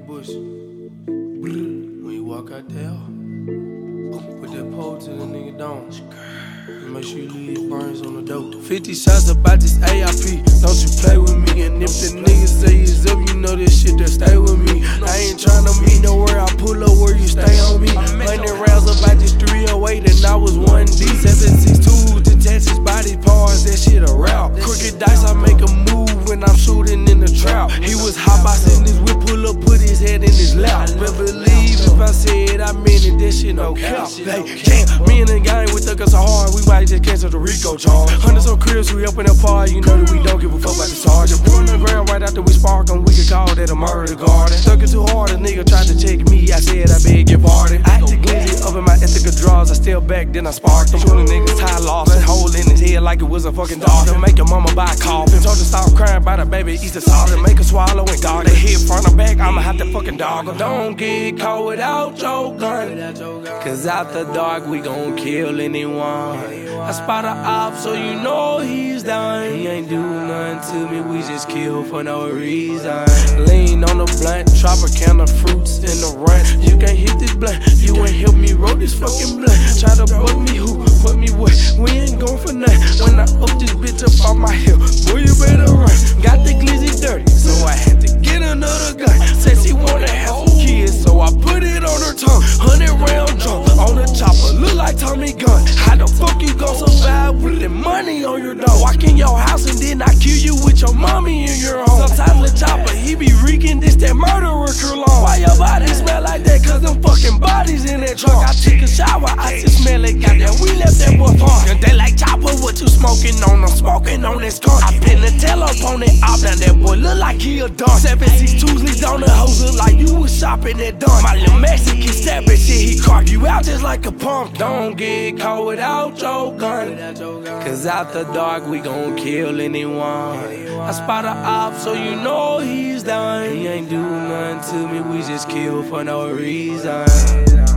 bush. When you walk out there, put that pole to the nigga down. Make sure you leave your burns on the dope. 50 shots about this ARP. Don't you play with me. And if the niggas say it's up, you know this shit that stay with me. I ain't tryna meet nowhere. I pull up where you stay on me. 100 rounds about this 308 and I was 1D. 762 detach his body parts. That shit a route. Crooked dice, I make a move when I'm shooting in the trap. He was hot boxing his whip, pull up, put his head in his lap. But believe if I said I meant it, that shit no cap. Like, damn, me and the gang, we took us so hard, we might just cancel the Rico charge. Hundreds of cribs, we open up fire, you know that we don't give a fuck about the sergeant. Put on the ground right after we spark him, we could call that a murder garden. Stuck it too hard, a nigga tried to check me, I said I beg your pardon. I had to glizzy up in my ethical drawers, I still back, then I sparked him. Shooting niggas tie lost, and hole in his head like it was a fucking dog. Make your mama buy a coffin, told her stop crying about a baby, eat the salt and make her swallow and guard it. Hit front or back, I'ma have to fucking dog her. Don't get caught without your gun, cause out the dark we gon' kill anyone. I spot a op so you know he's done. He ain't do nothing to me, we just kill for no reason. Lean on the blunt, drop a can of fruits in the run. You can't hit this blunt, you ain't help me roll this fucking blunt. Try to bug me who, put me what, we ain't going for nothing. When I up this bitch up on my hill, boy you better run. Got the glizzy dirty, so I had to get another gun. Said she wanna have some kids, so I put it on her tongue. 100 round drum on the chopper, look like Tommy Gun. How the fuck you gon' survive with the money on your dog? Walk in your house and then I kill you with your mommy in your home. Sometimes the chopper, he be reeking, this that murderer cologne. Why your body smell like that? Cause them fucking bodies in that trunk. I took a shower, I just smell it, goddamn, we left that boy fun. And they like chopper, what you smoking on? I'm smoking on that skunk. I pin the tail up on it, off now that boy look like he a dunk. 762s leads on the hose, look like you was shopping at dunk. My little Mexican steppin' shit, he carve you out just like a pump. Don't get caught without your gun, cause out the dark we gon' kill anyone. I spot a op so you know he's done. He ain't do nothing to me, we just kill for no reason.